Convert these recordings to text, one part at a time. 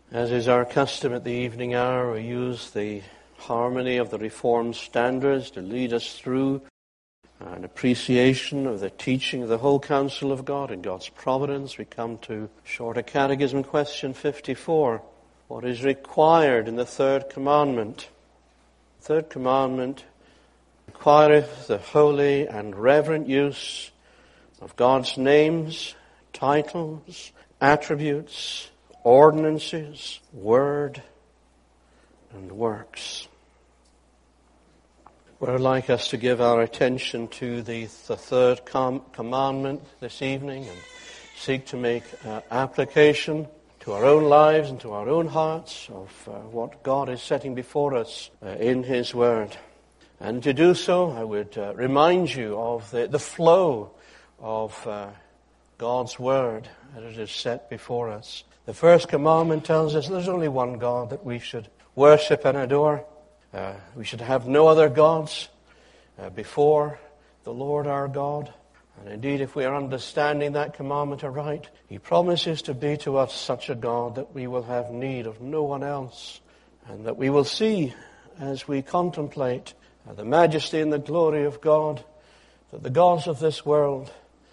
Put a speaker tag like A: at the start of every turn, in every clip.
A: As is our custom at the evening hour, we use the harmony of the Reformed standards to lead us through an appreciation of the teaching of the whole counsel of God and God's providence. We come to Shorter Catechism question 54. What is required in the third commandment? The third commandment requireth the holy and reverent use of God's names, titles, attributes, ordinances, word, and works. We'd like us to give our attention to the third commandment this evening and seek to make application to our own lives and to our own hearts of what God is setting before us in His Word. And to do so, I would remind you of the flow of God's Word as it is set before us. The first commandment tells us there's only one God that we should worship and adore. We should have no other gods before the Lord our God. And indeed, if we are understanding that commandment aright, He promises to be to us such a God that we will have need of no one else, and that we will see as we contemplate the majesty and the glory of God, that the gods of this world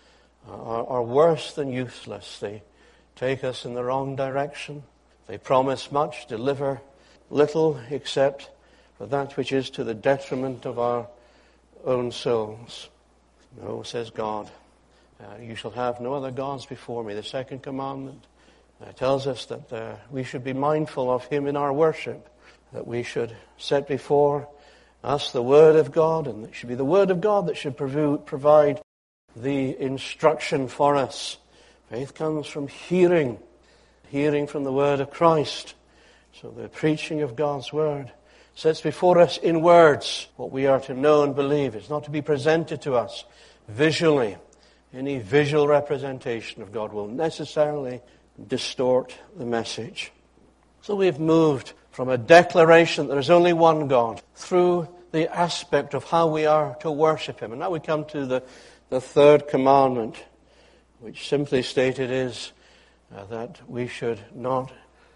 A: are worse than useless. They take us in the wrong direction. They promise much, deliver little, except for that which is to the detriment of our own souls. No, says God, you shall have no other gods before me. The second commandment tells us that we should be mindful of Him in our worship, that we should set before us the Word of God, and it should be the Word of God that should provide the instruction for us. Faith comes from hearing from the Word of Christ. So the preaching of God's Word sets before us in words what we are to know and believe. It's not to be presented to us visually. Any visual representation of God will necessarily distort the message. So we've moved from a declaration that there's only one God through the aspect of how we are to worship Him. And now we come to the third commandment, which simply stated is that we should not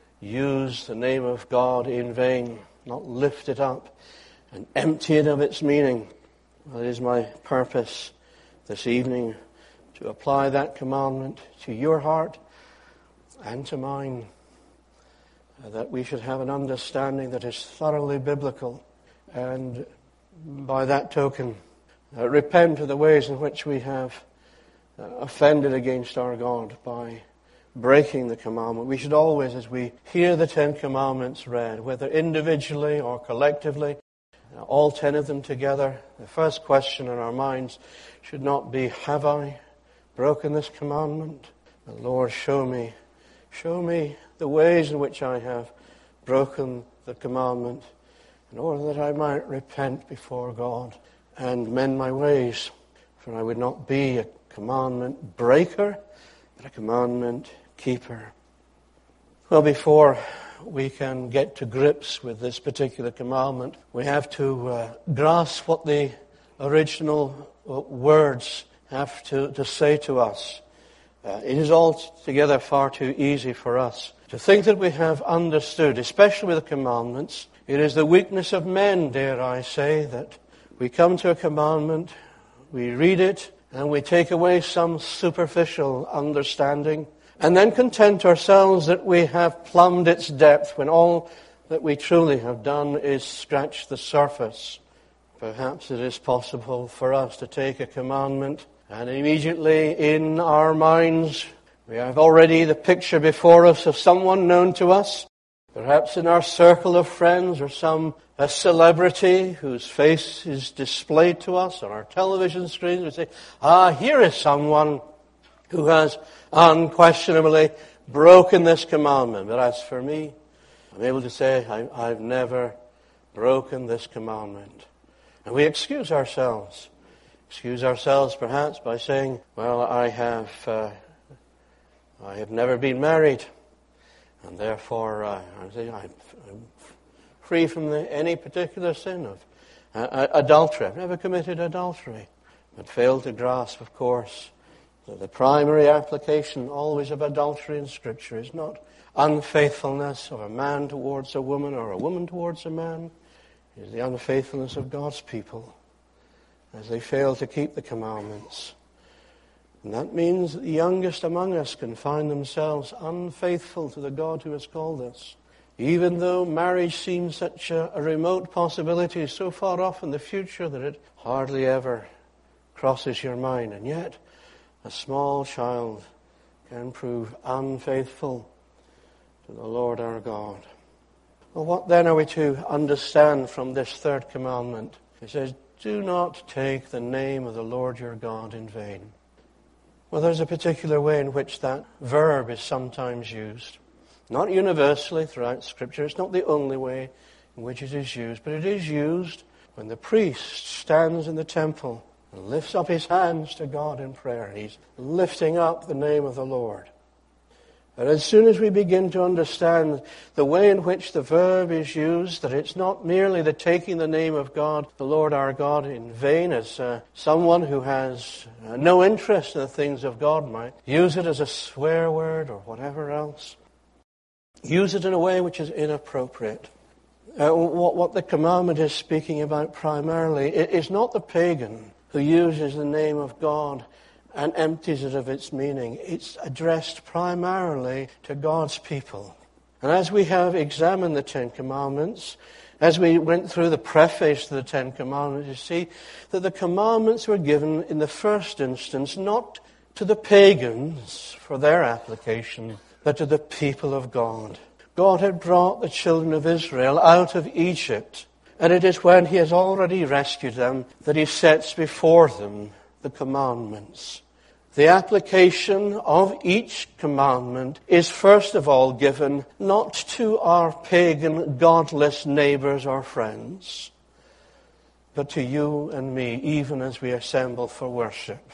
A: use the name of God in vain, not lift it up and empty it of its meaning. That is my purpose this evening, to apply that commandment to your heart and to mine, that we should have an understanding that is thoroughly biblical, and by that token repent of the ways in which we have offended against our God by breaking the commandment. We should always, as we hear the 10 commandments read, whether individually or collectively, all 10 of them together, the first question in our minds should not be, have I broken this commandment? But Lord, show me the ways in which I have broken the commandment, in order that I might repent before God and mend my ways. For I would not be a commandment breaker, but a commandment keeper. Well, before we can get to grips with this particular commandment, we have to grasp what the original words have to say to us. It is altogether far too easy for us to think that we have understood, especially with the commandments. It is the weakness of men, dare I say, that we come to a commandment, we read it, and we take away some superficial understanding, and then content ourselves that we have plumbed its depth, when all that we truly have done is scratch the surface. Perhaps it is possible for us to take a commandment, and immediately in our minds we have already the picture before us of someone known to us, perhaps in our circle of friends, or a celebrity whose face is displayed to us on our television screens. We say, here is someone who has unquestionably broken this commandment. But as for me, I'm able to say, I've never broken this commandment. And we excuse ourselves. Excuse ourselves perhaps by saying, well, I have never been married, and therefore I'm free from any particular sin of adultery. I've never committed adultery, but failed to grasp, of course, that the primary application always of adultery in Scripture is not unfaithfulness of a man towards a woman or a woman towards a man is the unfaithfulness of God's people as they fail to keep the commandments. And that means that the youngest among us can find themselves unfaithful to the God who has called us. Even though marriage seems such a remote possibility, so far off in the future that it hardly ever crosses your mind. And yet, a small child can prove unfaithful to the Lord our God. Well, what then are we to understand from this third commandment? It says, do not take the name of the Lord your God in vain. Well, there's a particular way in which that verb is sometimes used. Not universally throughout Scripture. It's not the only way in which it is used. But it is used when the priest stands in the temple and lifts up his hands to God in prayer. He's lifting up the name of the Lord. And as soon as we begin to understand the way in which the verb is used, that it's not merely the taking the name of God, the Lord our God, in vain, as someone who has no interest in the things of God might use it as a swear word or whatever else. Use it in a way which is inappropriate. What the commandment is speaking about primarily is not the pagan who uses the name of God and empties it of its meaning. It's addressed primarily to God's people. And as we have examined the Ten Commandments, as we went through the preface to the Ten Commandments, you see that the commandments were given in the first instance not to the pagans for their application, but to the people of God. God had brought the children of Israel out of Egypt, and it is when he has already rescued them that he sets before them the commandments. The application of each commandment is first of all given not to our pagan, godless neighbors or friends, but to you and me, even as we assemble for worship.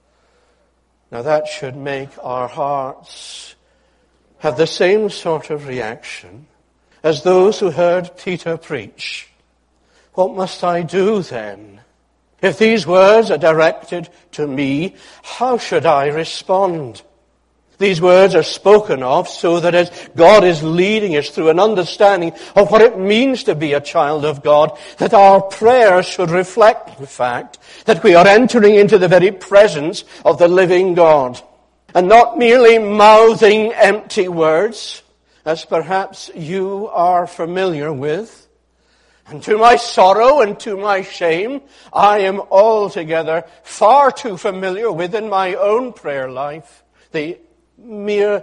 A: Now that should make our hearts have the same sort of reaction as those who heard Peter preach. What must I do then? If these words are directed to me, how should I respond? These words are spoken of so that as God is leading us through an understanding of what it means to be a child of God, that our prayers should reflect the fact that we are entering into the very presence of the living God. And not merely mouthing empty words, as perhaps you are familiar with. And to my sorrow and to my shame, I am altogether far too familiar with in my own prayer life the mere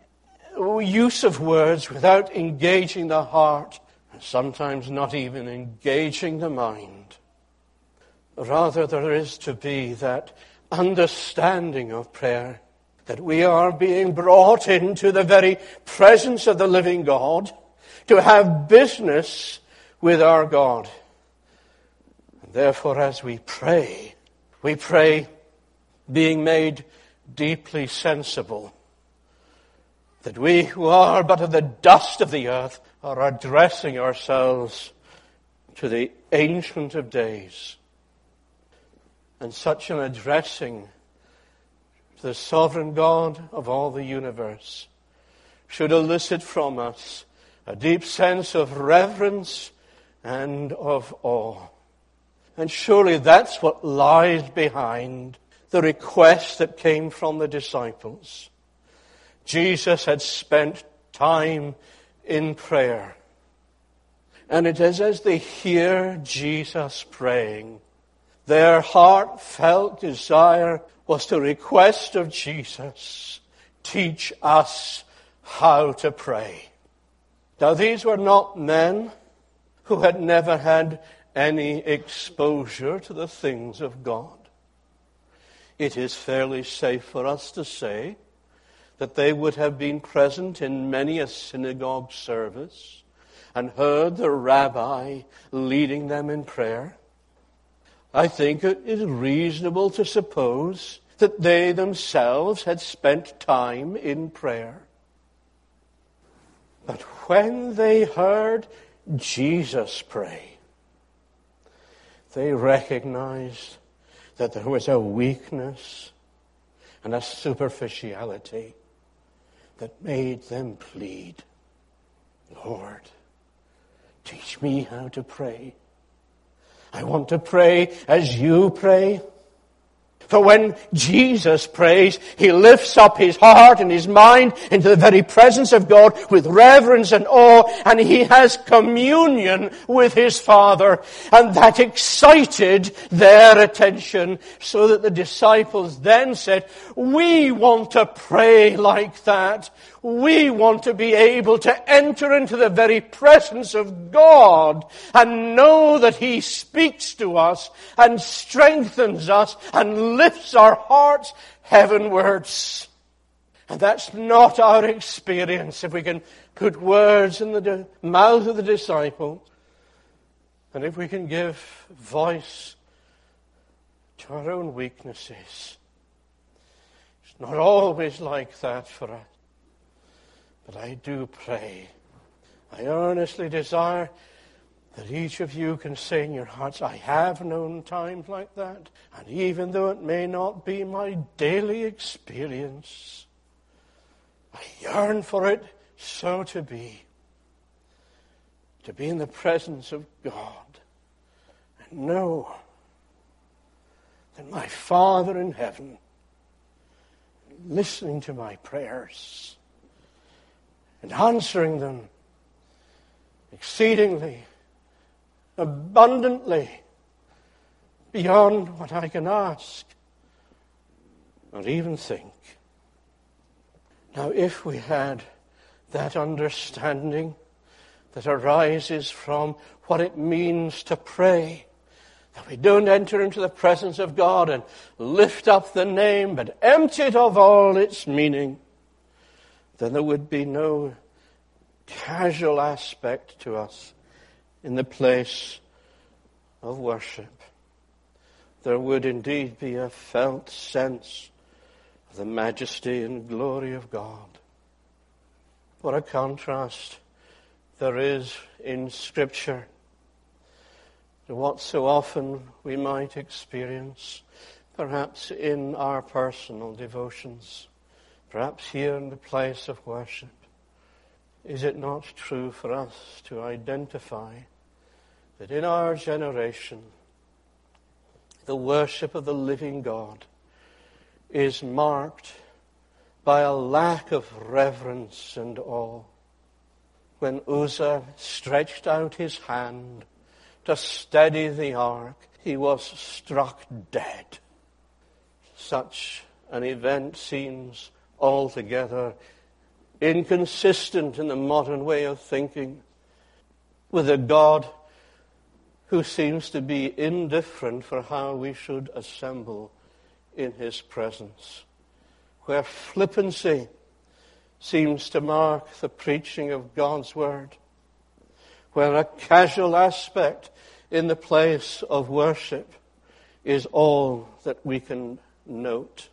A: use of words without engaging the heart, and sometimes not even engaging the mind. Rather, there is to be that understanding of prayer, that we are being brought into the very presence of the living God to have business with our God. And therefore, as we pray being made deeply sensible that we who are but of the dust of the earth are addressing ourselves to the Ancient of Days. And such an addressing to the sovereign God of all the universe should elicit from us a deep sense of reverence and of awe. And surely that's what lies behind the request that came from the disciples. Jesus had spent time in prayer. And it is as they hear Jesus praying, their heartfelt desire was to request of Jesus, teach us how to pray. Now these were not men who had never had any exposure to the things of God. It is fairly safe for us to say that they would have been present in many a synagogue service and heard the rabbi leading them in prayer. I think it is reasonable to suppose that they themselves had spent time in prayer. But when they heard Jesus pray, they recognized that there was a weakness and a superficiality that made them plead, Lord, teach me how to pray. I want to pray as you pray. For when Jesus prays, he lifts up his heart and his mind into the very presence of God with reverence and awe, and he has communion with his Father. And that excited their attention, so that the disciples then said, we want to pray like that. We want to be able to enter into the very presence of God and know that he speaks to us and strengthens us and lifts our hearts heavenwards. And that's not our experience if we can put words in the mouth of the disciple, and if we can give voice to our own weaknesses. It's not always like that for us. But I do pray, I earnestly desire that each of you can say in your hearts, I have known times like that. And even though it may not be my daily experience, I yearn for it so to be in the presence of God and know that my Father in heaven, listening to my prayers, and answering them exceedingly, abundantly, beyond what I can ask or even think. Now, if we had that understanding that arises from what it means to pray, that we don't enter into the presence of God and lift up the name, but empty it of all its meaning, then there would be no casual aspect to us in the place of worship. There would indeed be a felt sense of the majesty and glory of God. What a contrast there is in Scripture to what so often we might experience, perhaps in our personal devotions. Perhaps here in the place of worship. Is it not true for us to identify that in our generation, the worship of the living God is marked by a lack of reverence and awe? When Uzzah stretched out his hand to steady the ark, he was struck dead. Such an event seems altogether inconsistent in the modern way of thinking with a God who seems to be indifferent for how we should assemble in his presence, where flippancy seems to mark the preaching of God's word, where a casual aspect in the place of worship is all that we can note.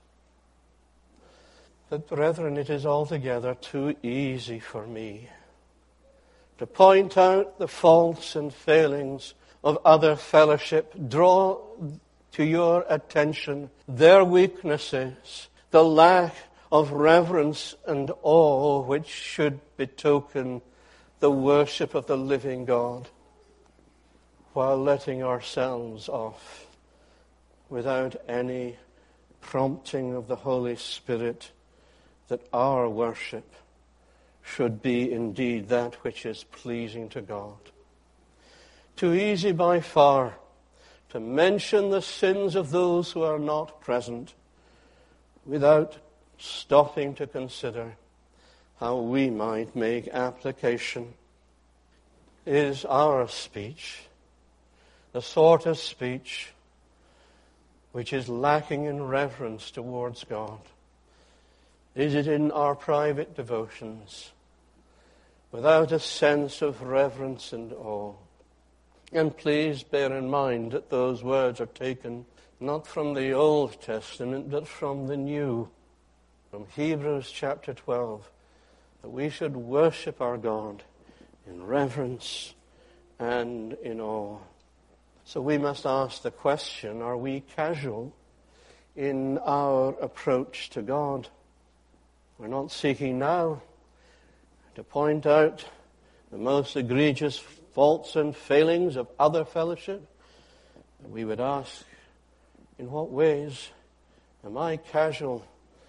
A: But brethren, it is altogether too easy for me to point out the faults and failings of other fellowship, draw to your attention their weaknesses, the lack of reverence and awe which should betoken the worship of the living God, while letting ourselves off without any prompting of the Holy Spirit that our worship should be indeed that which is pleasing to God. Too easy by far to mention the sins of those who are not present without stopping to consider how we might make application. Is our speech the sort of speech which is lacking in reverence towards God? Is it in our private devotions without a sense of reverence and awe? And please bear in mind that those words are taken not from the Old Testament, but from the New, from Hebrews chapter 12, that we should worship our God in reverence and in awe. So we must ask the question, are we casual in our approach to God? We're not seeking now to point out the most egregious faults and failings of other fellowship. We would ask, in what ways am I casual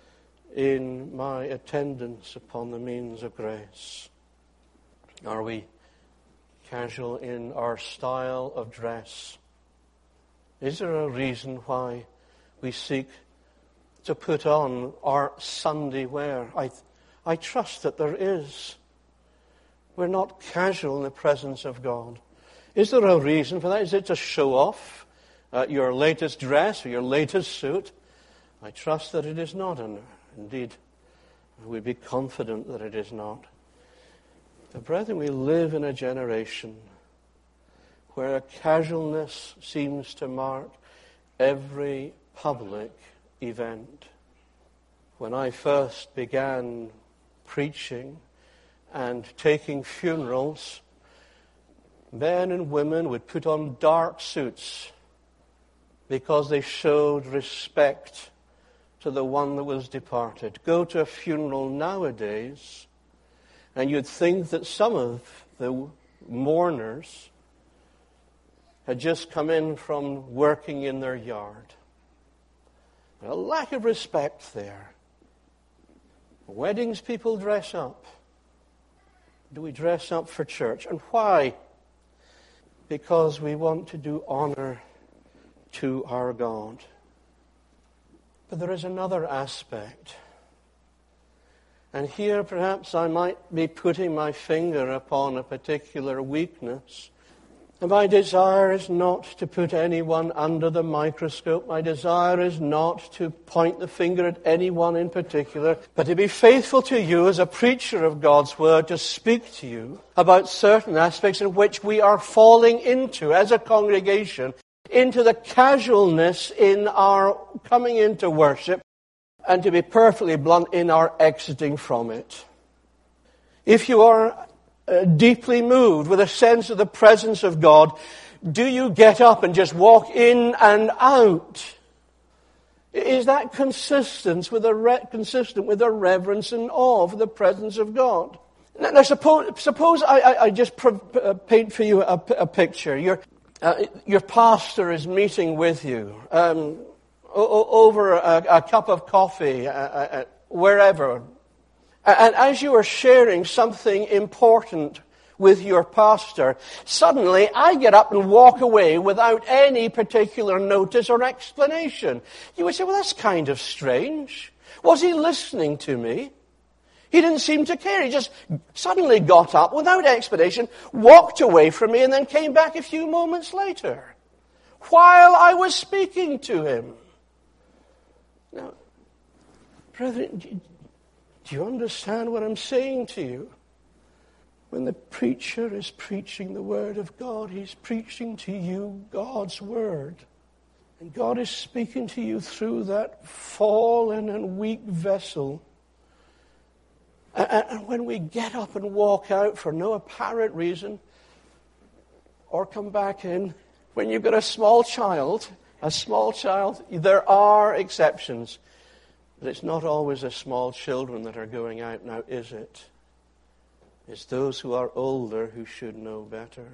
A: in my attendance upon the means of grace? Are we casual in our style of dress? Is there a reason why we seek to put on our Sunday wear? I trust that there is. We're not casual in the presence of God. Is there a reason for that? Is it to show off your latest dress or your latest suit? I trust that it is not, and indeed, we'd be confident that it is not. But brethren, we live in a generation where a casualness seems to mark every public event. When I first began preaching and taking funerals, men and women would put on dark suits because they showed respect to the one that was departed. Go to a funeral nowadays, and you'd think that some of the mourners had just come in from working in their yard. A lack of respect there. Weddings, people dress up. Do we dress up for church? And why? Because we want to do honor to our God. But there is another aspect. And here perhaps I might be putting my finger upon a particular weakness. And my desire is not to put anyone under the microscope. My desire is not to point the finger at anyone in particular, but to be faithful to you as a preacher of God's Word, to speak to you about certain aspects in which we are falling into as a congregation, into the casualness in our coming into worship, and to be perfectly blunt, in our exiting from it. If you are deeply moved with a sense of the presence of God, do you get up and just walk in and out? Is that consistent with the reverence and awe for the presence of God? Now suppose I just paint for you a picture. Your pastor is meeting with you over a cup of coffee, wherever. And as you are sharing something important with your pastor, suddenly I get up and walk away without any particular notice or explanation. You would say, well, that's kind of strange. Was he listening to me? He didn't seem to care. He just suddenly got up without explanation, walked away from me, and then came back a few moments later while I was speaking to him. Now, brethren, do you understand what I'm saying to you? When the preacher is preaching the Word of God, he's preaching to you God's Word. And God is speaking to you through that fallen and weak vessel. And when we get up and walk out for no apparent reason, or come back in, when you've got a small child, there are exceptions. But it's not always the small children that are going out now, is it? It's those who are older who should know better.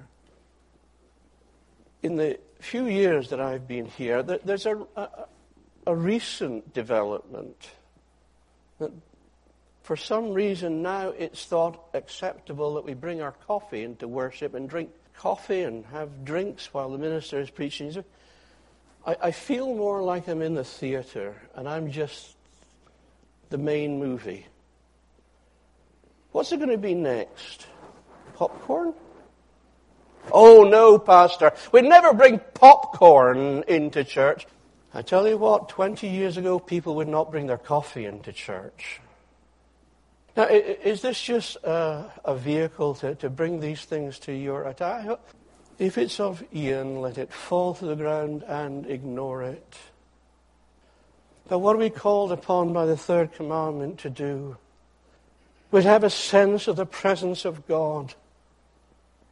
A: In the few years that I've been here, there's a recent development. That for some reason now it's thought acceptable that we bring our coffee into worship and drink coffee and have drinks while the minister is preaching. I feel more like I'm in the theater and I'm just the main movie. What's it going to be next? Popcorn? Oh no, Pastor, we'd never bring popcorn into church. I tell you what, 20 years ago people would not bring their coffee into church. Now, is this just a vehicle to bring these things to your attention? If it's of Ian, let it fall to the ground and ignore it. But what are we called upon by the third commandment to do? We have a sense of the presence of God.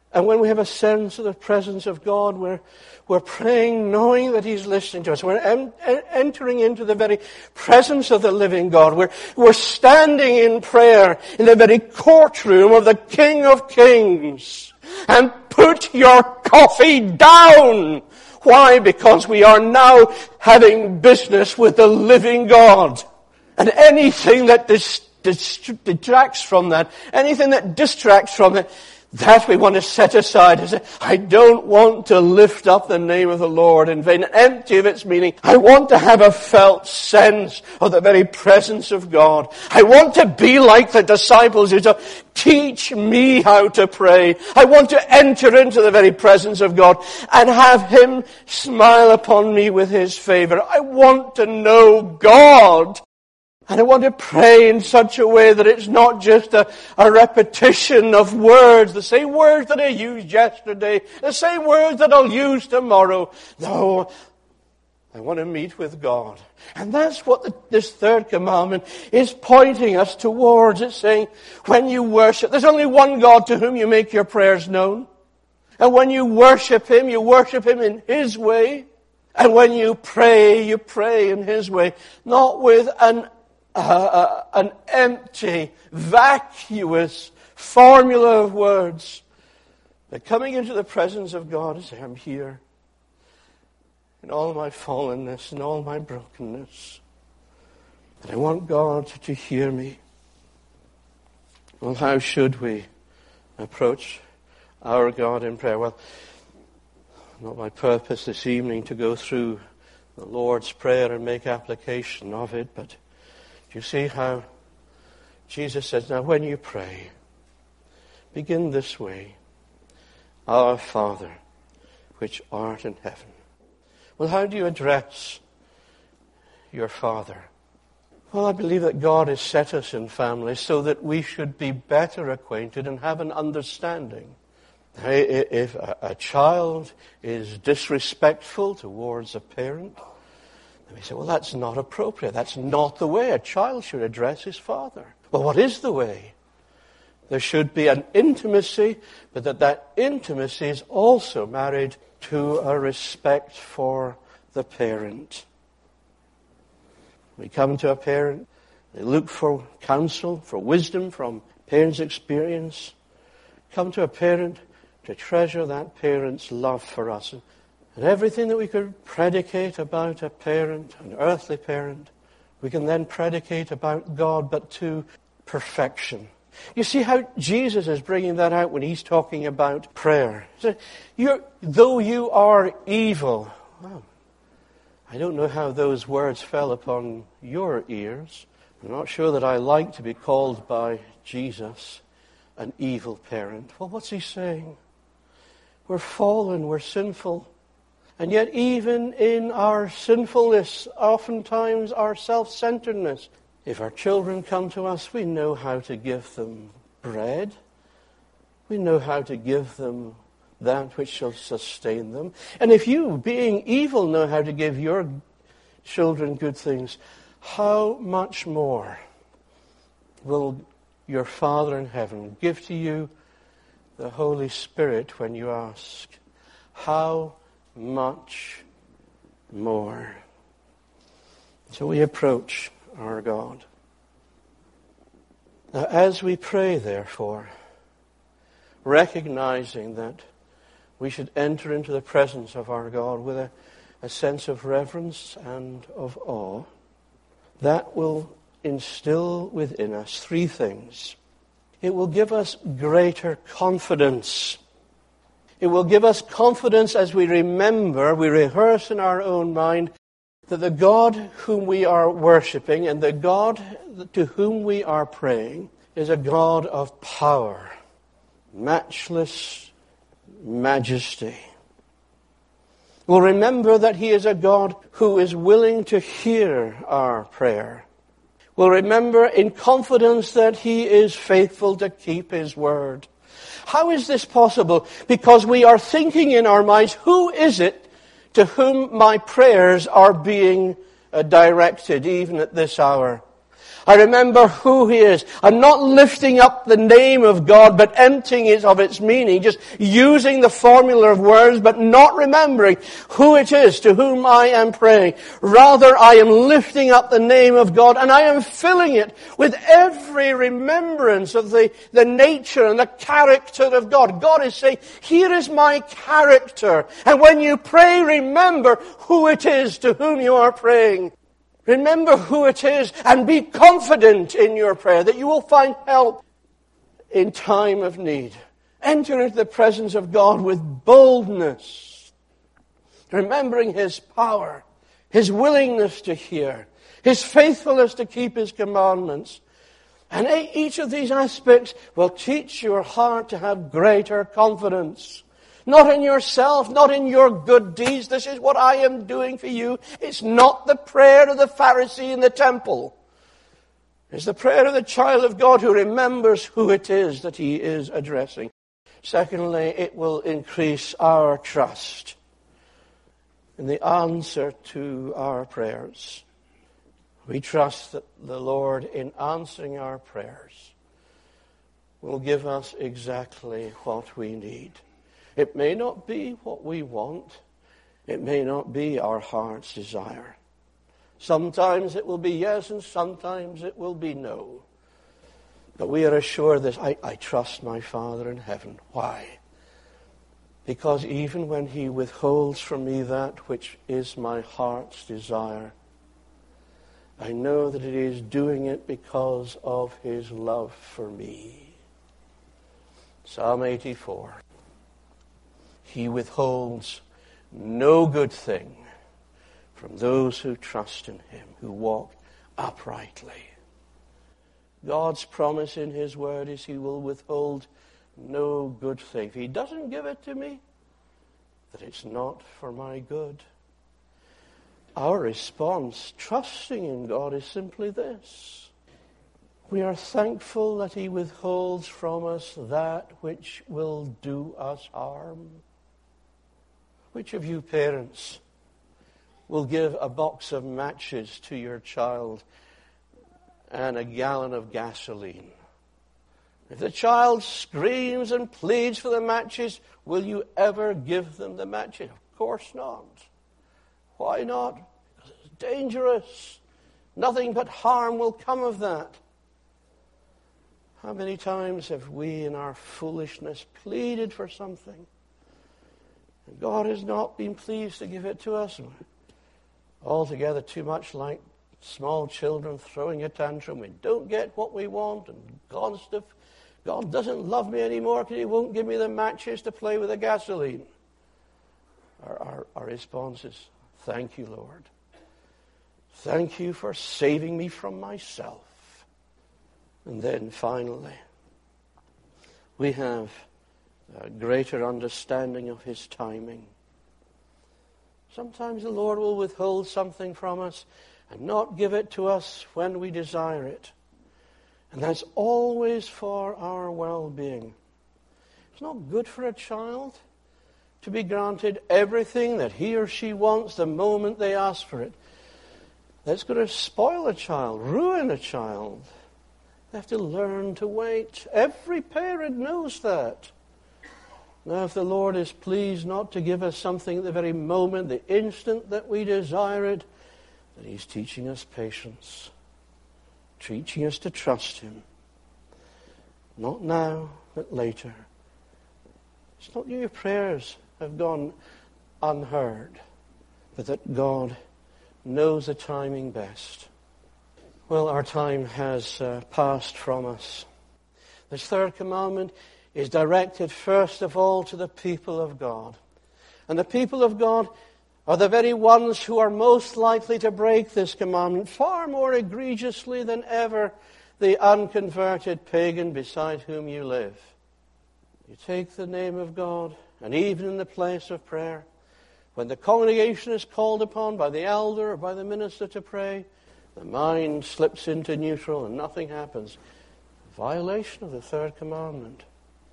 A: And when we have a sense of the presence of God, we're praying knowing that He's listening to us. We're entering into the very presence of the living God. We're standing in prayer in the very courtroom of the King of Kings. And put your coffee down! Why? Because we are now having business with the living God. And anything that detracts from that, anything that distracts from it, that we want to set aside and say, I don't want to lift up the name of the Lord in vain, empty of its meaning. I want to have a felt sense of the very presence of God. I want to be like the disciples who said, teach me how to pray. I want to enter into the very presence of God and have Him smile upon me with His favor. I want to know God. And I want to pray in such a way that it's not just a repetition of words, the same words that I used yesterday, the same words that I'll use tomorrow. No, I want to meet with God. And that's what this third commandment is pointing us towards. It's saying, when you worship, there's only one God to whom you make your prayers known. And when you worship Him in His way. And when you pray in His way. Not with an empty, vacuous formula of words. But coming into the presence of God and say, I'm here in all my fallenness and all my brokenness. And I want God to hear me. Well, how should we approach our God in prayer? Well, not my purpose this evening to go through the Lord's Prayer and make application of it, but do you see how Jesus says, now when you pray, begin this way. Our Father, which art in heaven. Well, how do you address your Father? Well, I believe that God has set us in families so that we should be better acquainted and have an understanding. If a child is disrespectful towards a parent, and we say, well, that's not appropriate. That's not the way a child should address his father. Well, what is the way? There should be an intimacy, but that intimacy is also married to a respect for the parent. We come to a parent, they look for counsel, for wisdom from parents' experience. Come to a parent to treasure that parent's love for us. And everything that we could predicate about a parent, an earthly parent, we can then predicate about God, but to perfection. You see how Jesus is bringing that out when He's talking about prayer. So, though you are evil. Well, I don't know how those words fell upon your ears. I'm not sure that I like to be called by Jesus an evil parent. Well, what's He saying? We're fallen, we're sinful. And yet even in our sinfulness, oftentimes our self-centeredness, if our children come to us, we know how to give them bread. We know how to give them that which shall sustain them. And if you, being evil, know how to give your children good things, how much more will your Father in heaven give to you the Holy Spirit when you ask? How much more. So we approach our God. Now, as we pray, therefore, recognizing that we should enter into the presence of our God with a sense of reverence and of awe, that will instill within us three things. It will give us greater confidence. It will give us confidence as we remember, we rehearse in our own mind, that the God whom we are worshipping and the God to whom we are praying is a God of power, matchless majesty. We'll remember that He is a God who is willing to hear our prayer. We'll remember in confidence that He is faithful to keep His word. How is this possible? Because we are thinking in our minds, who is it to whom my prayers are being directed even at this hour? I remember who He is. I'm not lifting up the name of God, but emptying it of its meaning, just using the formula of words, but not remembering who it is to whom I am praying. Rather, I am lifting up the name of God, and I am filling it with every remembrance of the nature and the character of God. God is saying, here is my character. And when you pray, remember who it is to whom you are praying. Remember who it is and be confident in your prayer that you will find help in time of need. Enter into the presence of God with boldness, remembering His power, His willingness to hear, His faithfulness to keep His commandments. And each of these aspects will teach your heart to have greater confidence. Not in yourself, not in your good deeds. This is what I am doing for you. It's not the prayer of the Pharisee in the temple. It's the prayer of the child of God who remembers who it is that he is addressing. Secondly, it will increase our trust in the answer to our prayers. We trust that the Lord, in answering our prayers, will give us exactly what we need. It may not be what we want. It may not be our heart's desire. Sometimes it will be yes, and sometimes it will be no. But we are assured that I trust my Father in heaven. Why? Because even when He withholds from me that which is my heart's desire, I know that it is doing it because of His love for me. Psalm 84. He withholds no good thing from those who trust in Him, who walk uprightly. God's promise in His word is He will withhold no good thing. If He doesn't give it to me, that it's not for my good. Our response, trusting in God, is simply this. We are thankful that He withholds from us that which will do us harm. Which of you parents will give a box of matches to your child and a gallon of gasoline? If the child screams and pleads for the matches, will you ever give them the matches? Of course not. Why not? Because it's dangerous. Nothing but harm will come of that. How many times have we in our foolishness pleaded for something? And God has not been pleased to give it to us. Altogether too much like small children throwing a tantrum. We don't get what we want, and God doesn't love me anymore because He won't give me the matches to play with the gasoline. Our response is, thank you, Lord. Thank you for saving me from myself. And then finally, we have a greater understanding of His timing. Sometimes the Lord will withhold something from us and not give it to us when we desire it. And that's always for our well-being. It's not good for a child to be granted everything that he or she wants the moment they ask for it. That's going to spoil a child, ruin a child. They have to learn to wait. Every parent knows that. Now, if the Lord is pleased not to give us something at the very moment, the instant that we desire it, then He's teaching us patience, teaching us to trust Him. Not now, but later. It's not that your prayers have gone unheard, but that God knows the timing best. Well, our time has passed from us. This third commandment is directed first of all to the people of God. And the people of God are the very ones who are most likely to break this commandment, far more egregiously than ever the unconverted pagan beside whom you live. You take the name of God, and even in the place of prayer, when the congregation is called upon by the elder or by the minister to pray, the mind slips into neutral and nothing happens. Violation of the third commandment.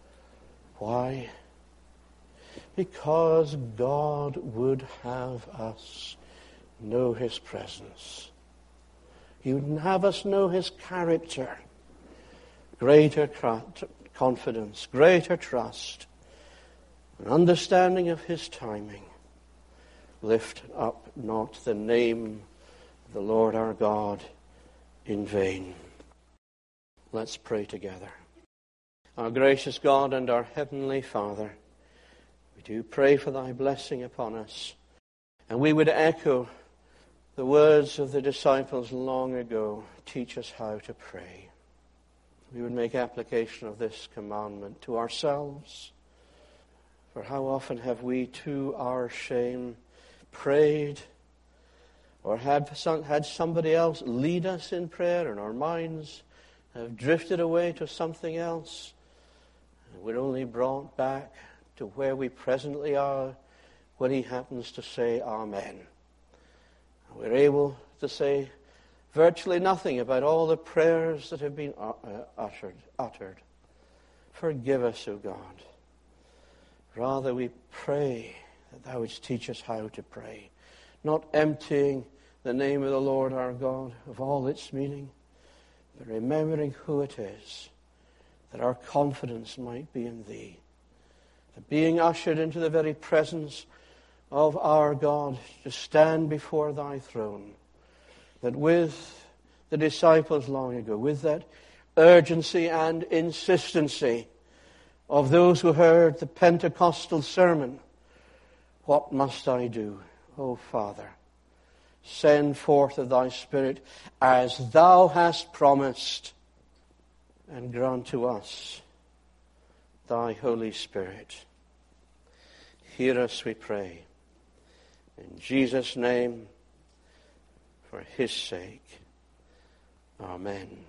A: Why? Because God would have us know His presence. You'd have us know his character. Greater confidence, greater trust, an understanding of his timing. Lift up not the name of the Lord our God in vain. Let's pray together. Our gracious God and our heavenly Father, we do pray for thy blessing upon us. And we would echo the words of the disciples long ago, teach us how to pray. We would make application of this commandment to ourselves. For how often have we, to our shame, prayed or had somebody else lead us in prayer, and our minds have drifted away to something else, and we're only brought back to where we presently are when he happens to say Amen. We're able to say virtually nothing about all the prayers that have been uttered. Forgive us, O God. Rather, we pray that thou wouldst teach us how to pray, not emptying the name of the Lord our God of all its meaning, but remembering who it is, that our confidence might be in thee. That being ushered into the very presence of our God, to stand before thy throne, that with the disciples long ago, with that urgency and insistency of those who heard the Pentecostal sermon, what must I do? O Father, send forth of thy Spirit as thou hast promised, and grant to us thy Holy Spirit. Hear us, we pray. In Jesus' name, for his sake. Amen.